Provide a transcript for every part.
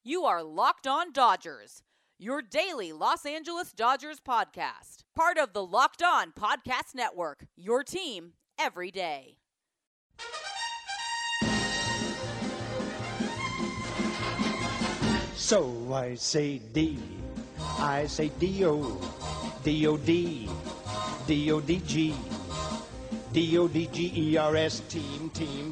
You are Locked On Dodgers, your daily Los Angeles Dodgers podcast. Part of the Locked On Podcast Network, your team every day. So I say D, I say D-O, D-O-D, D-O-D-G, D-O-D-G-E-R-S, team.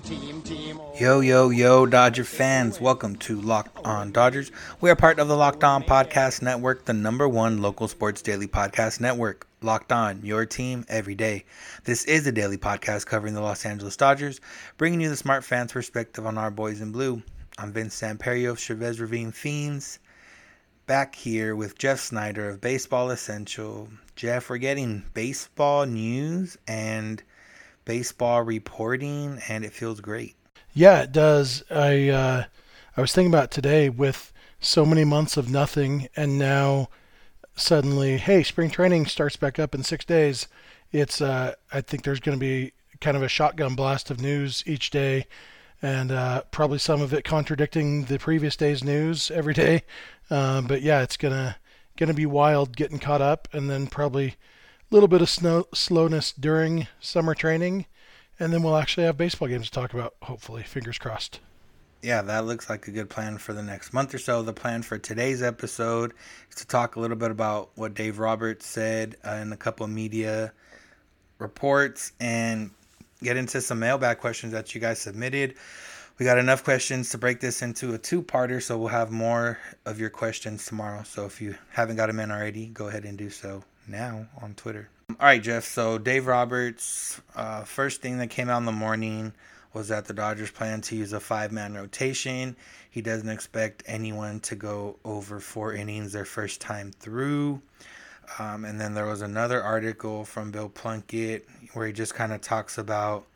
Yo, Dodger fans. Welcome to Locked On Dodgers. We are part of the Locked On Podcast Network, the #1 local sports daily podcast network. Locked On, your team every day. This is a daily podcast covering the Los Angeles Dodgers, bringing you the smart fans' perspective on our boys in blue. I'm Vince Samperio of Chavez Ravine Fiends, back here with Jeff Snyder of Baseball Essential. Jeff, we're getting baseball news and baseball reporting, and it feels great. Yeah, it does. I was thinking about today with so many months of nothing, and now suddenly, hey, spring training starts back up in 6 days. It's I think there's going to be kind of a shotgun blast of news each day, and probably some of it contradicting the previous day's news every day. But yeah, it's gonna be wild getting caught up, and then probably a little bit of slowness during summer training, and then we'll actually have baseball games to talk about, hopefully. Fingers crossed. Yeah, that looks like a good plan for the next month or so. The plan for today's episode is to talk a little bit about what Dave Roberts said in a couple of media reports and get into some mailbag questions that you guys submitted. We got enough questions to break this into a two-parter, so we'll have more of your questions tomorrow. So if you haven't got them in already, go ahead and do so now on Twitter. All right, Jeff. So Dave Roberts, first thing that came out in the morning was that the Dodgers plan to use a 5-man rotation. He doesn't expect anyone to go over 4 innings their first time through. And then there was another article from Bill Plunkett where he just kind of talks about,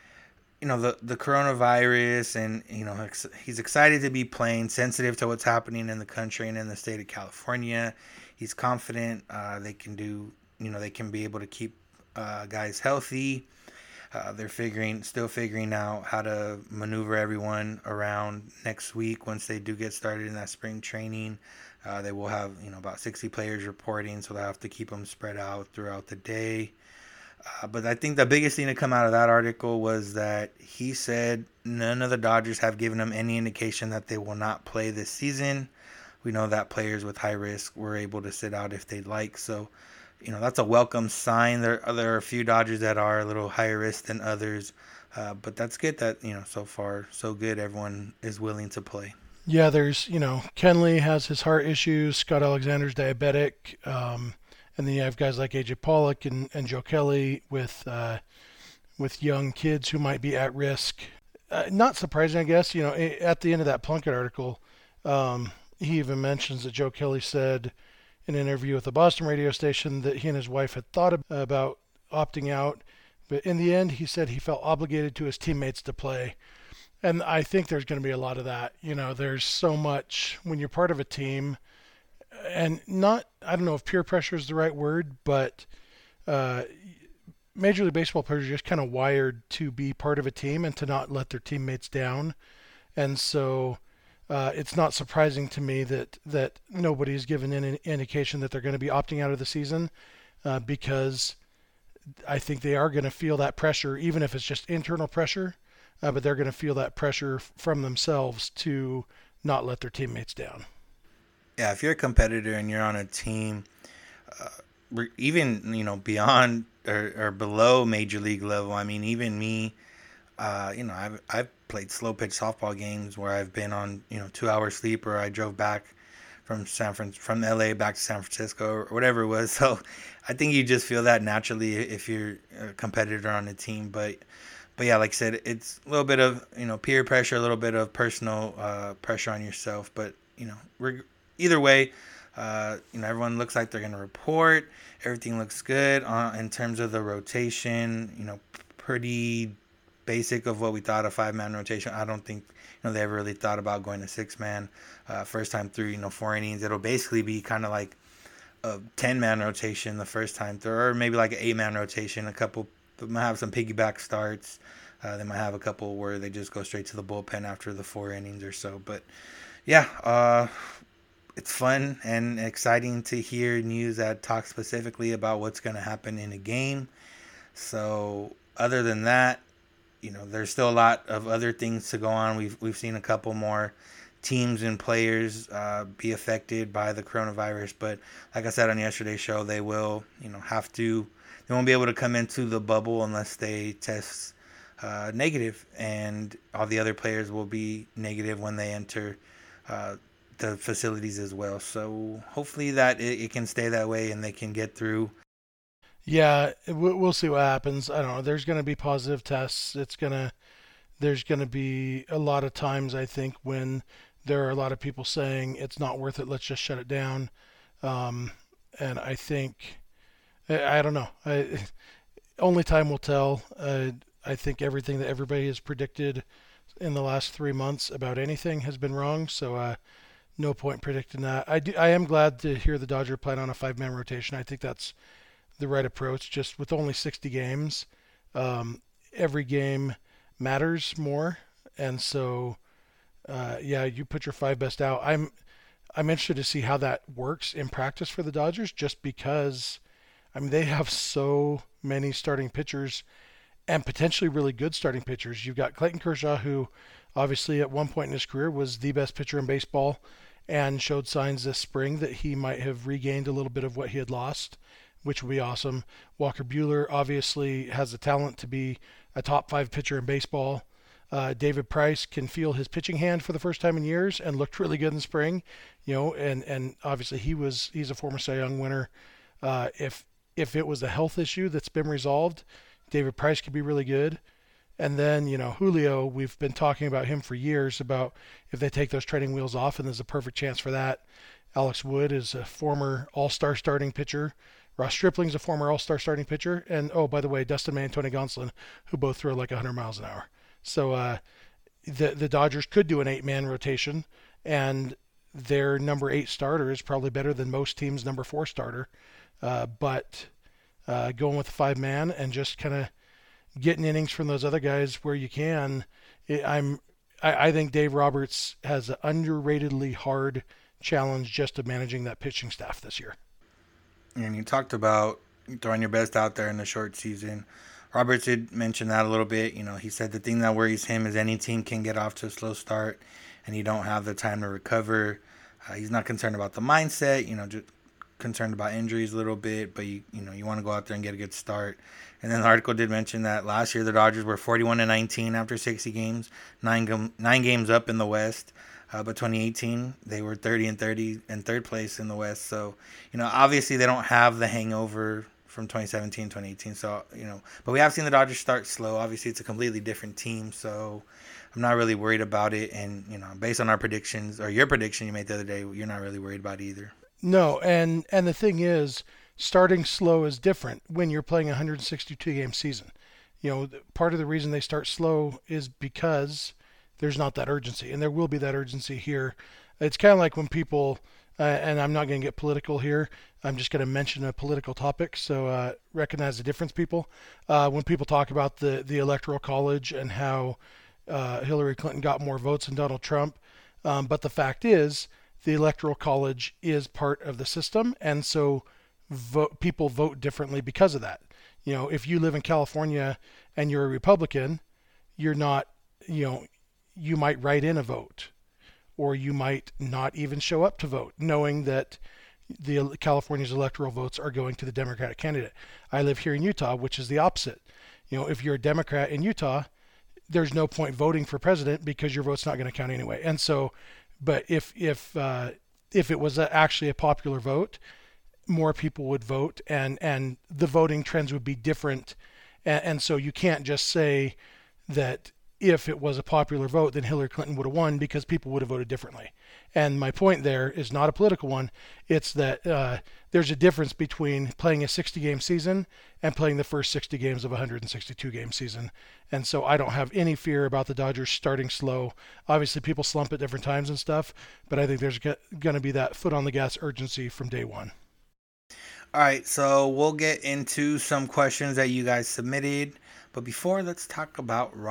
the coronavirus, and, he's excited to be playing, sensitive to what's happening in the country and in the state of California. He's confident they can be able to keep guys healthy. They're still figuring out how to maneuver everyone around next week. Once they do get started in that spring training, they will have, about 60 players reporting, so they'll have to keep them spread out throughout the day. But I think the biggest thing to come out of that article was that he said none of the Dodgers have given him any indication that they will not play this season. We know that players with high risk were able to sit out if they'd like. So, that's a welcome sign. There are a few Dodgers that are a little higher risk than others. But that's good that, so far, so good. Everyone is willing to play. Yeah, there's, Kenley has his heart issues. Scott Alexander's diabetic. And then you have guys like A.J. Pollock and Joe Kelly with young kids who might be at risk. Not surprising, I guess. At the end of that Plunkett article, he even mentions that Joe Kelly said in an interview with the Boston radio station that he and his wife had thought about opting out. But in the end, he said he felt obligated to his teammates to play. And I think there's going to be a lot of that. There's so much when you're part of a team. And I don't know if peer pressure is the right word, but Major League Baseball players are just kind of wired to be part of a team and to not let their teammates down. And so it's not surprising to me that nobody's given any indication that they're going to be opting out of the season because I think they are going to feel that pressure, even if it's just internal pressure, but they're going to feel that pressure from themselves to not let their teammates down. Yeah, if you're a competitor and you're on a team, even, beyond or below major league level, I mean, even me, I've played slow pitch softball games where I've been on, 2-hour sleep, or I drove back from LA back to San Francisco or whatever it was. So I think you just feel that naturally if you're a competitor on a team. But yeah, like I said, it's a little bit of, peer pressure, a little bit of personal pressure on yourself. But, either way, everyone looks like they're going to report. Everything looks good in terms of the rotation. Pretty basic of what we thought, a 5-man rotation. I don't think they ever really thought about going to 6-man. First time through, 4 innings. It'll basically be kind of like a 10-man rotation the first time through, or maybe like an 8-man rotation. They might have some piggyback starts. They might have a couple where they just go straight to the bullpen after the 4 innings or so. But Yeah, it's fun and exciting to hear news that talks specifically about what's going to happen in a game. So other than that, there's still a lot of other things to go on. We've seen a couple more teams and players be affected by the coronavirus, but like I said on yesterday's show, they will, they won't be able to come into the bubble unless they test negative, and all the other players will be negative when they enter the facilities as well. So hopefully that it can stay that way and they can get through. Yeah, we'll see what happens. I don't know. There's going to be positive tests. There's going to be a lot of times, I think, when there are a lot of people saying it's not worth it, let's just shut it down. And I think, I don't know. Only time will tell. I think everything that everybody has predicted in the last 3 months about anything has been wrong. So no point predicting that. I am glad to hear the Dodgers plan on a 5-man rotation. I think that's the right approach. Just with only 60 games, every game matters more, and so you put your 5 best out. I'm interested to see how that works in practice for the Dodgers, just because they have so many starting pitchers and potentially really good starting pitchers. You've got Clayton Kershaw, who obviously at one point in his career was the best pitcher in baseball and showed signs this spring that he might have regained a little bit of what he had lost, which would be awesome. Walker Buehler obviously has the talent to be a top 5 pitcher in baseball. David Price can feel his pitching hand for the first time in years and looked really good in spring, and obviously he's a former Cy Young winner. If it was a health issue that's been resolved, David Price could be really good. And then, Julio, we've been talking about him for years, about if they take those training wheels off, and there's a perfect chance for that. Alex Wood is a former all-star starting pitcher. Ross Stripling's a former all-star starting pitcher. And, oh, by the way, Dustin May and Tony Gonsolin, who both throw like 100 miles an hour. So the Dodgers could do an 8-man rotation, and their number 8 starter is probably better than most teams' number 4 starter. But going with the 5-man and just kind of getting innings from those other guys where you can, I think Dave Roberts has an underratedly hard challenge just of managing that pitching staff this year. And you talked about throwing your best out there in the short season. Roberts did mention that a little bit. He said the thing that worries him is any team can get off to a slow start and you don't have the time to recover. He's not concerned about the mindset, just concerned about injuries a little bit, but you want to go out there and get a good start. And then the article did mention that last year the Dodgers were 41-19 after 60 games, 9 games up in the West. But 2018, they were 30-30 in third place in the West. So, obviously they don't have the hangover from 2017, 2018. So, but we have seen the Dodgers start slow. Obviously, it's a completely different team. So I'm not really worried about it. And, based on our predictions, or your prediction you made the other day, you're not really worried about it either. No, and the thing is, starting slow is different when you're playing a 162-game season. Part of the reason they start slow is because there's not that urgency, and there will be that urgency here. It's kind of like when people, and I'm not going to get political here, I'm just going to mention a political topic, so recognize the difference, people. When people talk about the Electoral College and how Hillary Clinton got more votes than Donald Trump, but the fact is, the Electoral College is part of the system, and so people vote differently because of that. If you live in California and you're a Republican, you're not, you might write in a vote, or you might not even show up to vote, knowing that the California's electoral votes are going to the Democratic candidate. I live here in Utah, which is the opposite. If you're a Democrat in Utah, there's no point voting for president because your vote's not going to count anyway. And so, but if it was actually a popular vote, more people would vote, and the voting trends would be different. And so you can't just say that if it was a popular vote, then Hillary Clinton would have won because people would have voted differently. And my point there is not a political one. It's that there's a difference between playing a 60-game season and playing the first 60 games of a 162-game season. And so I don't have any fear about the Dodgers starting slow. Obviously, people slump at different times and stuff, but I think there's going to be that foot on the gas urgency from day one. All right, so we'll get into some questions that you guys submitted. But before, let's talk about Rock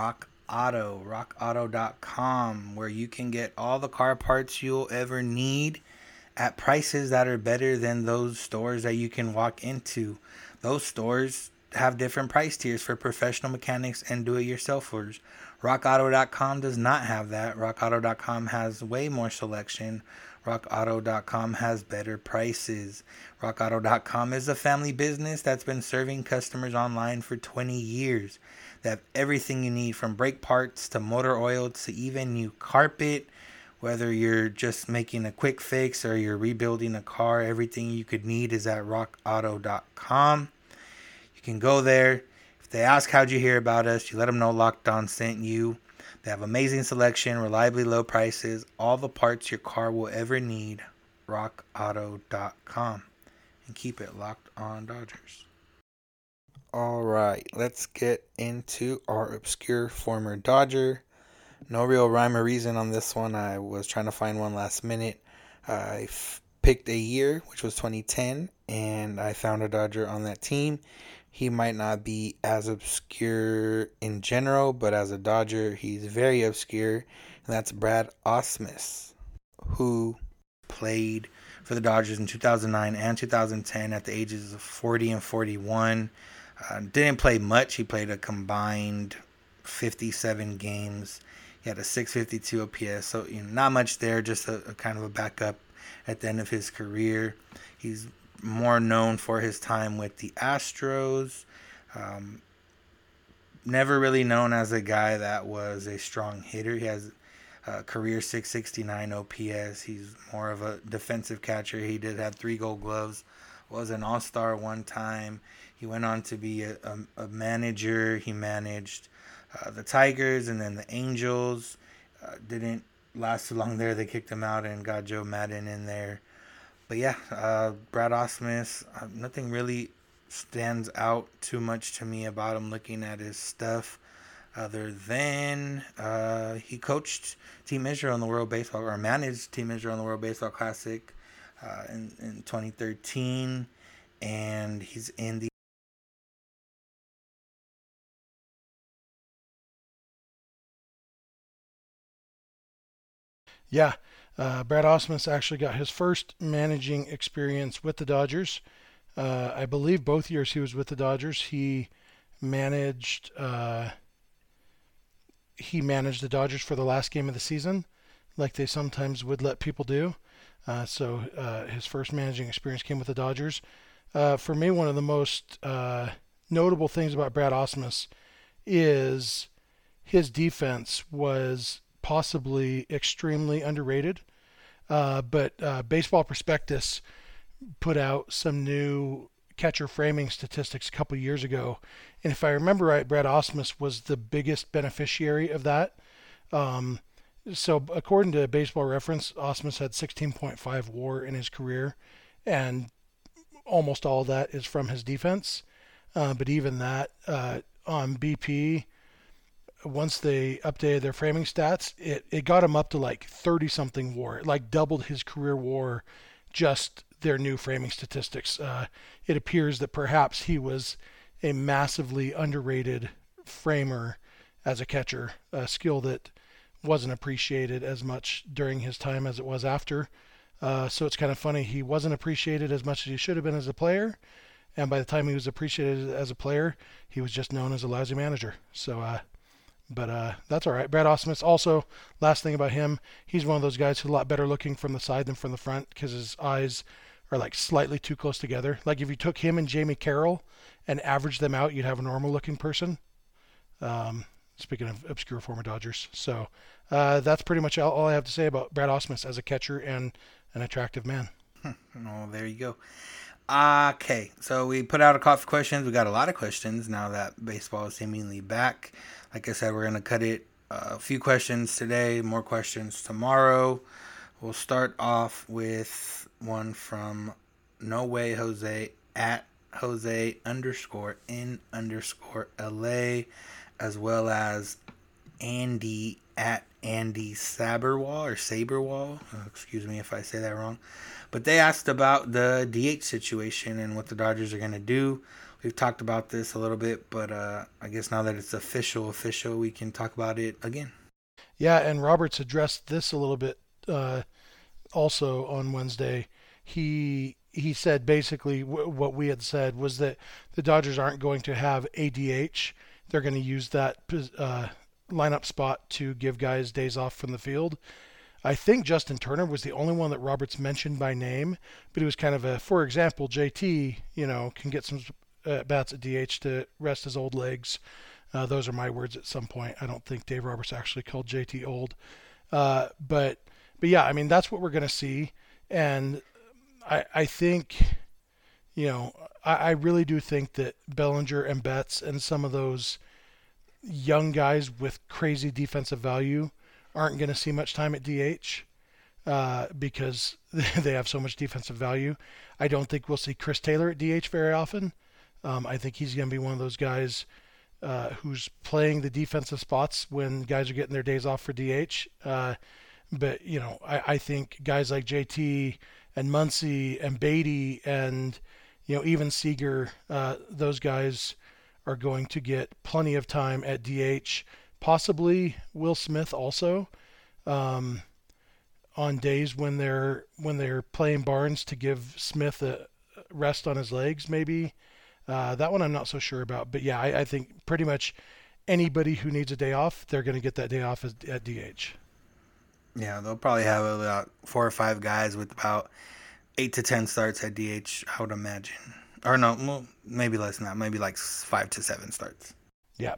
Auto, rockauto.com, where you can get all the car parts you'll ever need at prices that are better than those stores that you can walk into. Those stores have different price tiers for professional mechanics and do-it-yourselfers. RockAuto.com does not have that. RockAuto.com has way more selection. RockAuto.com has better prices. RockAuto.com is a family business that's been serving customers online for 20 years. They have everything you need, from brake parts to motor oil to even new carpet. Whether you're just making a quick fix or you're rebuilding a car, everything you could need is at rockauto.com. You can go there. If they ask how'd you hear about us, you let them know Locked On sent you. They have amazing selection, reliably low prices, all the parts your car will ever need. rockauto.com. And keep it locked on Dodgers. All right, let's get into our obscure former Dodger. No real rhyme or reason on this one. I was trying to find one last minute. I picked a year, which was 2010, and I found a Dodger on that team. He might not be as obscure in general, but as a Dodger, he's very obscure, and that's Brad Ausmus, who played for the Dodgers in 2009 and 2010 at the ages of 40 and 41. Didn't play much. He played a combined 57 games. He had a 652 OPS, so not much there, just a kind of a backup at the end of his career. He's more known for his time with the Astros. Never really known as a guy that was a strong hitter. He has a career 669 OPS. He's more of a defensive catcher. He did have 3 Gold Gloves, was an all-star one time. He went on to be a manager. He managed the Tigers and then the Angels. Didn't last too long there. They kicked him out and got Joe Madden in there. But yeah, Brad Ausmus, nothing really stands out too much to me about him looking at his stuff, other than he coached Team Israel in the World Baseball, or managed Team Israel in the World Baseball Classic in 2013, and he's in the Yeah, Brad Ausmus actually got his first managing experience with the Dodgers. I believe both years he was with the Dodgers, he managed the Dodgers for the last game of the season, like they sometimes would let people do. So his first managing experience came with the Dodgers. For me, one of the most notable things about Brad Ausmus is his defense was possibly extremely underrated. But Baseball Prospectus put out some new catcher framing statistics a couple years ago. And if I remember right, Brad Ausmus was the biggest beneficiary of that. So according to Baseball Reference, Ausmus had 16.5 WAR in his career, and almost all of that is from his defense. But even that, on BP, once they updated their framing stats, it got him up to like 30-something WAR. It like doubled his career WAR, just their new framing statistics. It appears that perhaps he was a massively underrated framer as a catcher, a skill that wasn't appreciated as much during his time as it was after. So it's kind of funny. He wasn't appreciated as much as he should have been as a player, and by the time he was appreciated as a player, he was just known as a lousy manager. So, but that's all right. Brad Ausmus, also, last thing about him, he's one of those guys who's a lot better looking from the side than from the front because his eyes are like slightly too close together. Like if you took him and Jamie Carroll and averaged them out, you'd have a normal looking person. Speaking of obscure former Dodgers. So that's pretty much all I have to say about Brad Ausmus as a catcher and an attractive man. Oh, there you go. Okay, so we put out a call for questions. We got a lot of questions now that baseball is seemingly back. Like I said, we're going to cut it a few questions today, more questions tomorrow. We'll start off with one from No Way Jose at Jose_in_LA, as well as Andy at Andy Saberwall. Excuse me if I say that wrong. But they asked about the DH situation and what the Dodgers are going to do. We've talked about this a little bit, but I guess now that it's official, we can talk about it again. Yeah, and Roberts addressed this a little bit also on Wednesday. He said basically what we had said was that the Dodgers aren't going to have ADH. They're going to use that lineup spot to give guys days off from the field. I think Justin Turner was the only one that Roberts mentioned by name, but it was kind of for example, JT, can get some bats at DH to rest his old legs. Those are my words at some point. I don't think Dave Roberts actually called JT old. But yeah, I mean, that's what we're going to see. And I think, I really do think that Bellinger and Betts and some of those young guys with crazy defensive value aren't going to see much time at DH because they have so much defensive value. I don't think we'll see Chris Taylor at DH very often. I think he's going to be one of those guys who's playing the defensive spots when guys are getting their days off for DH. But, I think guys like JT and Muncy and Beatty and, even Seager, those guys are going to get plenty of time at DH. Possibly Will Smith also, on days when they're playing Barnes to give Smith a rest on his legs, maybe. That one I'm not so sure about. But yeah, I think pretty much anybody who needs a day off, they're going to get that day off at DH. Yeah, they'll probably have about 4 or 5 guys with about 8 to 10 starts at DH, I would imagine. Or no, maybe less than that. Maybe like 5 to 7 starts. Yeah.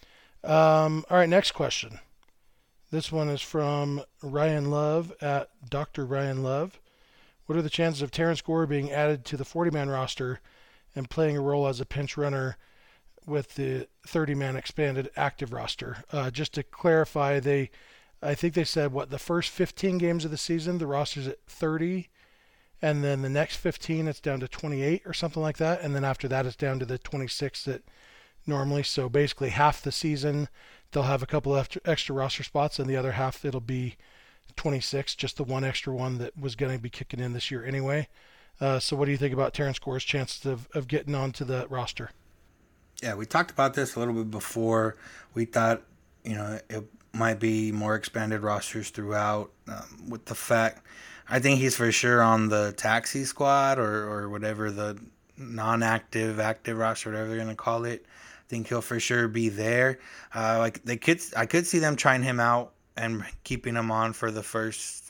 All right, next question. This one is from Ryan Love at Dr. Ryan Love. What are the chances of Terrence Gore being added to the 40-man roster and playing a role as a pinch runner with the 30-man expanded active roster? Just to clarify, I think they said, the first 15 games of the season, the roster's at 30, and then the next 15, it's down to 28 or something like that, and then after that, it's down to the 26 that normally. So basically half the season, they'll have a couple of extra roster spots, and the other half, it'll be 26, just the one extra one that was going to be kicking in this year anyway. So what do you think about Terrence Gore's chances of getting onto the roster? Yeah, we talked about this a little bit before. We thought, it might be more expanded rosters throughout with the fact. I think he's for sure on the taxi squad or whatever, the non-active, active roster, whatever they're going to call it. I think he'll for sure be there. I could see them trying him out and keeping him on for the first,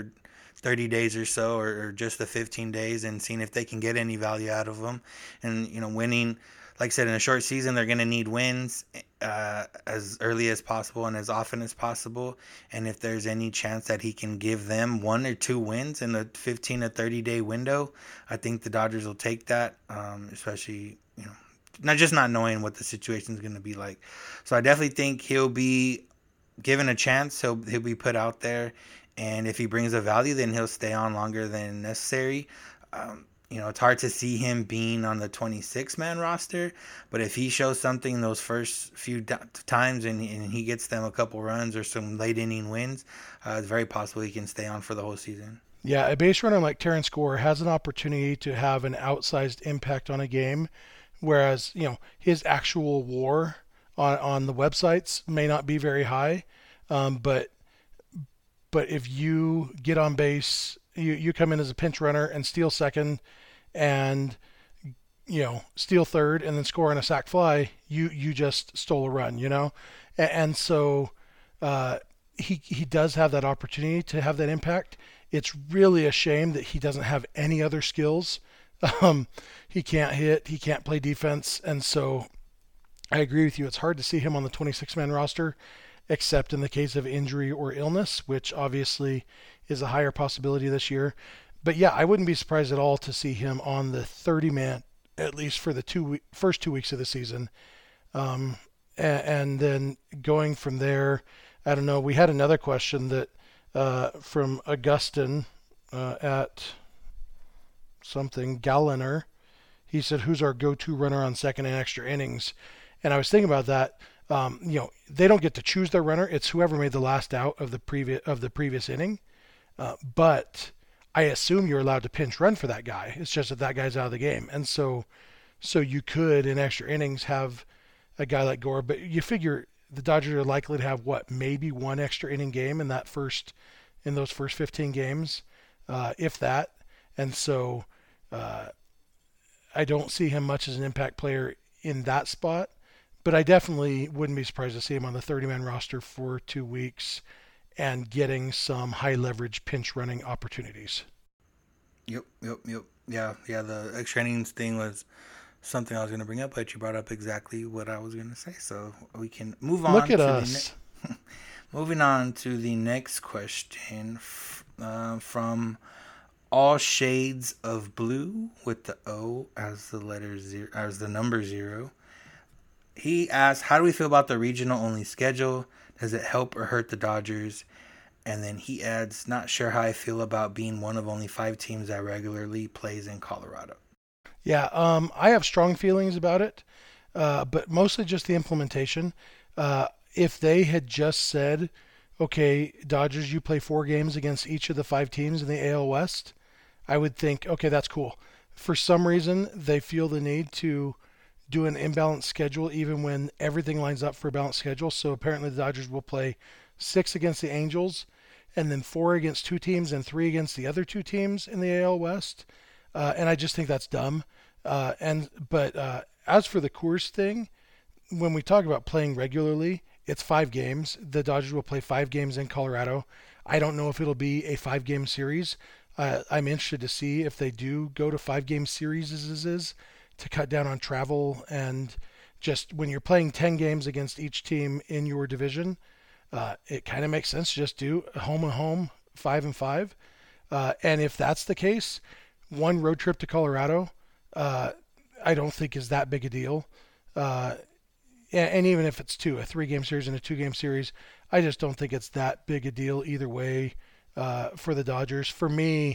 30 days or so, or just the 15 days, and seeing if they can get any value out of him. And, winning, like I said, in a short season, they're going to need wins as early as possible and as often as possible. And if there's any chance that he can give them 1 or 2 wins in a 15 to 30 day window, I think the Dodgers will take that, especially, not knowing what the situation is going to be like. So I definitely think he'll be given a chance. He'll be put out there. And if he brings a value, then he'll stay on longer than necessary. It's hard to see him being on the 26-man roster, but if he shows something those first few times and he gets them a couple runs or some late inning wins, it's very possible he can stay on for the whole season. Yeah, a base runner like Terrence Gore has an opportunity to have an outsized impact on a game, whereas his actual WAR on the websites may not be very high, but if you get on base, you come in as a pinch runner and steal second and, steal third and then score on a sac fly, you just stole a run, And so he does have that opportunity to have that impact. It's really a shame that he doesn't have any other skills. He can't hit, he can't play defense, and so I agree with you. It's hard to see him on the 26-man roster, except in the case of injury or illness, which obviously is a higher possibility this year. But yeah, I wouldn't be surprised at all to see him on the 30-man, at least for the first 2 weeks of the season. And then going from there, I don't know. We had another question that from Augustin at something, Galliner. He said, who's our go-to runner on second and extra innings? And I was thinking about that. They don't get to choose their runner. It's whoever made the last out of the previous inning. But I assume you're allowed to pinch run for that guy. It's just that guy's out of the game. And so So you could, in extra innings, have a guy like Gore, but you figure the Dodgers are likely to have maybe one extra inning game in those first 15 games, if that. And so I don't see him much as an impact player in that spot, but I definitely wouldn't be surprised to see him on the 30-man roster for 2 weeks and getting some high leverage pinch running opportunities. Yep. Yeah. The extra innings thing was something I was going to bring up, but you brought up exactly what I was going to say. So we can move on. Look at us. Moving on to the next question from All Shades of Blue with the O as the letter 0, as the number 0. He asked, how do we feel about the regional only schedule? Does it help or hurt the Dodgers? And then he adds, not sure how I feel about being one of only 5 teams that regularly plays in Colorado. Yeah, I have strong feelings about it, but mostly just the implementation. If they had just said, okay, Dodgers, you play 4 games against each of the 5 teams in the AL West, I would think, okay, that's cool. For some reason, they feel the need to do an imbalanced schedule even when everything lines up for a balanced schedule. So apparently the Dodgers will play 6 against the Angels and then 4 against 2 teams and 3 against the other 2 teams in the AL West. And I just think that's dumb. But as for the Coors thing, when we talk about playing regularly, it's 5 games. The Dodgers will play 5 games in Colorado. I don't know if it'll be a 5-game series. I'm interested to see if they do go to 5-game series to cut down on travel, and just when you're playing 10 games against each team in your division, it kind of makes sense to just do home and home, 5 and 5. And if that's the case, one road trip to Colorado, I don't think is that big a deal. And even if it's 2, a 3-game series and a 2-game series, I just don't think it's that big a deal either way for the Dodgers. For me,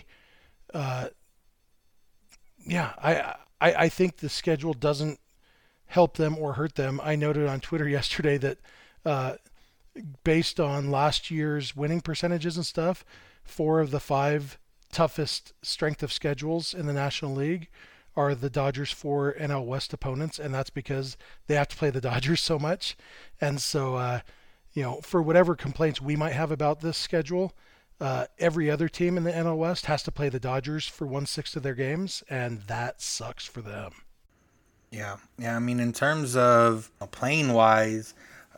I think the schedule doesn't help them or hurt them. I noted on Twitter yesterday that based on last year's winning percentages and stuff, 4 of the 5 toughest strength of schedules in the National League are the Dodgers' 4 NL West opponents, and that's because they have to play the Dodgers so much. And so, for whatever complaints we might have about this schedule, every other team in the NL West has to play the Dodgers for 1/6 of their games, and that sucks for them. Yeah. I mean, in terms of playing wise,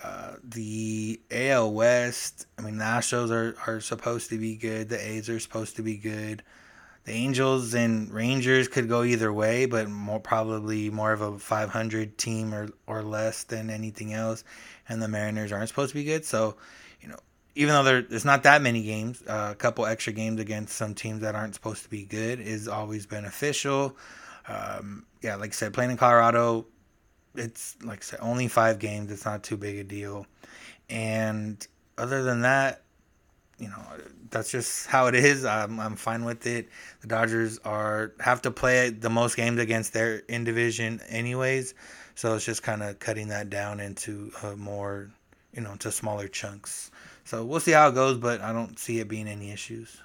the AL West, I mean, the Astros are supposed to be good. The A's are supposed to be good. The Angels and Rangers could go either way, but probably more of a 500 team or less than anything else. And the Mariners aren't supposed to be good. So, even though there's not that many games, a couple extra games against some teams that aren't supposed to be good is always beneficial. Like I said, playing in Colorado, it's like I said, only 5 games. It's not too big a deal. And other than that, that's just how it is. I'm fine with it. The Dodgers have to play the most games against their in division anyways, so it's just kind of cutting that down into more, to smaller chunks. So we'll see how it goes, but I don't see it being any issues.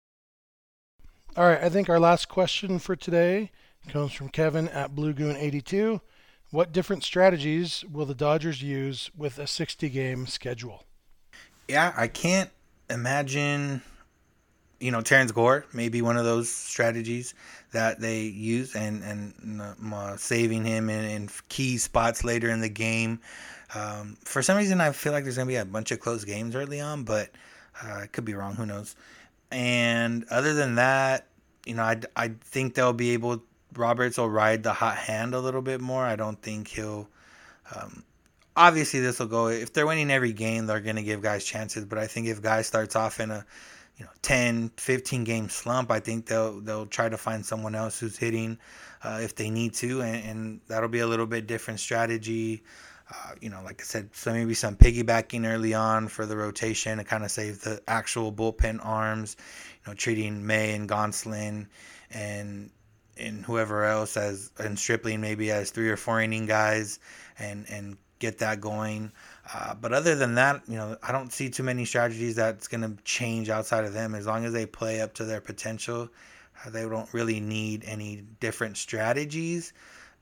All right, I think our last question for today comes from Kevin at BlueGoon82. What different strategies will the Dodgers use with a 60-game schedule? Yeah, I can't imagine, Terrence Gore may be one of those strategies that they use and saving him in key spots later in the game. For some reason, I feel like there's going to be a bunch of close games early on, but I could be wrong. Who knows? And other than that, I think they'll be able, Roberts will ride the hot hand a little bit more. I don't think he'll, obviously this will go, if they're winning every game, they're going to give guys chances. But I think if guys starts off in a 10, 15 game slump, I think they'll try to find someone else who's hitting if they need to. And that'll be a little bit different strategy. Like I said, so maybe some piggybacking early on for the rotation to kind of save the actual bullpen arms, treating May and Gonsolin and whoever else and Stripling maybe as 3 or 4 inning guys and get that going. But other than that, I don't see too many strategies that's going to change outside of them. As long as they play up to their potential, they don't really need any different strategies.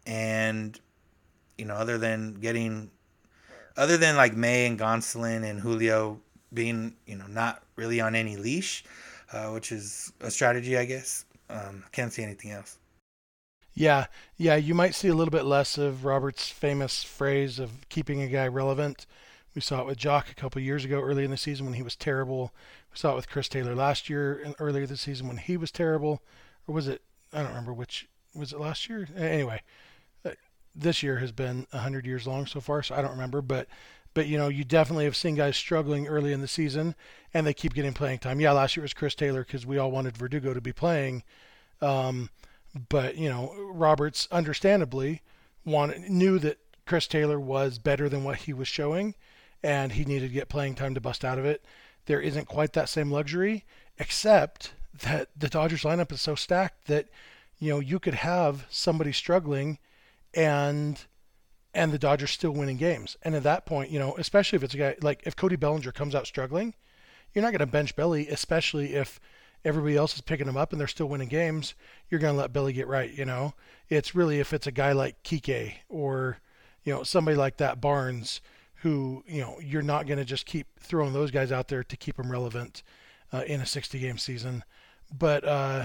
And, other than like May and Gonsolin and Julio being, not really on any leash, which is a strategy, I guess. Can't see anything else. Yeah, you might see a little bit less of Robert's famous phrase of keeping a guy relevant. We saw it with Jock a couple of years ago early in the season when he was terrible. We saw it with Chris Taylor last year and earlier this season when he was terrible. Or was it, I don't remember which, was it last year? Anyway, this year has been 100 years long so far, so I don't remember. But you definitely have seen guys struggling early in the season, and they keep getting playing time. Yeah, last year was Chris Taylor because we all wanted Verdugo to be playing. But, Roberts understandably knew that Chris Taylor was better than what he was showing, and he needed to get playing time to bust out of it. There isn't quite that same luxury, except that the Dodgers lineup is so stacked that, you could have somebody struggling and the Dodgers still winning games. And at that point, especially if it's a guy, like if Cody Bellinger comes out struggling, you're not going to bench Billy, especially if everybody else is picking him up and they're still winning games. You're going to let Billy get right, It's really if it's a guy like Kike or, somebody like that, Barnes, who, you're not going to just keep throwing those guys out there to keep them relevant in a 60-game season. But,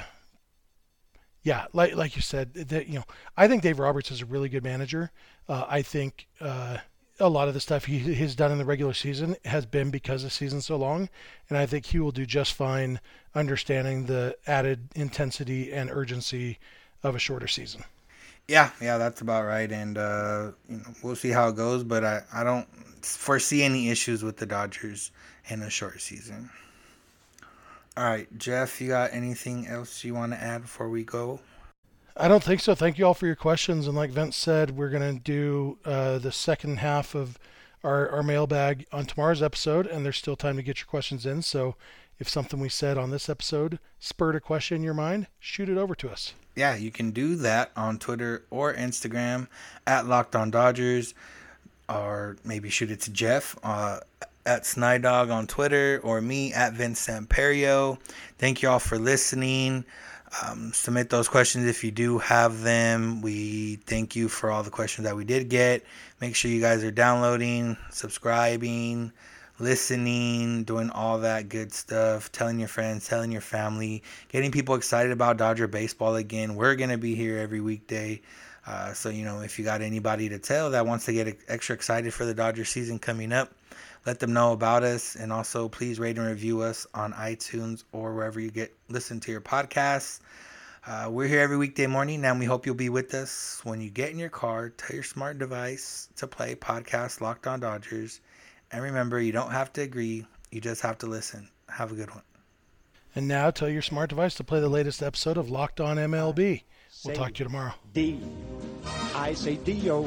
yeah, like you said, that, I think Dave Roberts is a really good manager. I think a lot of the stuff he's done in the regular season has been because the season's so long, and I think he will do just fine understanding the added intensity and urgency of a shorter season. Yeah, that's about right, and we'll see how it goes, but I don't foresee any issues with the Dodgers in a short season. All right, Jeff, you got anything else you want to add before we go? I don't think so. Thank you all for your questions. And like Vince said, we're going to do the second half of our mailbag on tomorrow's episode, and there's still time to get your questions in. So if something we said on this episode spurred a question in your mind, shoot it over to us. Yeah, you can do that on Twitter or Instagram at Locked On Dodgers, or maybe shoot it to Jeff at Snydog on Twitter, or me at Vince Samperio. Thank you all for listening. Submit those questions if you do have them. We thank you for all the questions that we did get. Make sure you guys are downloading, subscribing, listening, doing all that good stuff, telling your friends, telling your family, getting people excited about Dodger baseball again. We're going to be here every weekday. So, if you got anybody to tell that wants to get extra excited for the Dodger season coming up, let them know about us. And also, please rate and review us on iTunes or wherever you listen to your podcasts. We're here every weekday morning, and we hope you'll be with us when you get in your car. Tell your smart device to play podcast Locked On Dodgers. And remember, you don't have to agree. You just have to listen. Have a good one. And now tell your smart device to play the latest episode of Locked On MLB. We'll talk to you tomorrow. D. I say D-O.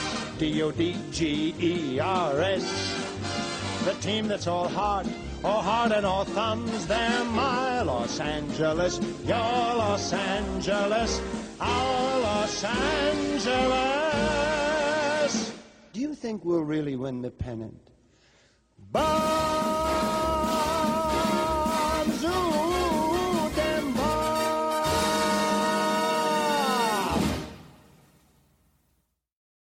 D-O-D-G-E-R-S. The team that's all heart and all thumbs. They're my Los Angeles, your Los Angeles, our Los Angeles. Do you think we'll really win the pennant? Bye!